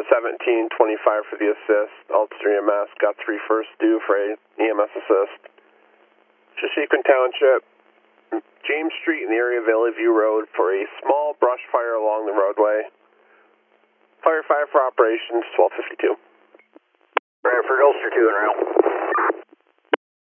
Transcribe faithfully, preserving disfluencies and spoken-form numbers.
seventeen twenty-five for the assist. Ulster E M S got three first due for a E M S assist. Shashequin Township, James Street in the area of Valley View Road for a small brush fire along the roadway. Fire five for operations, twelve fifty-two. Bradford, Ulster two and rail.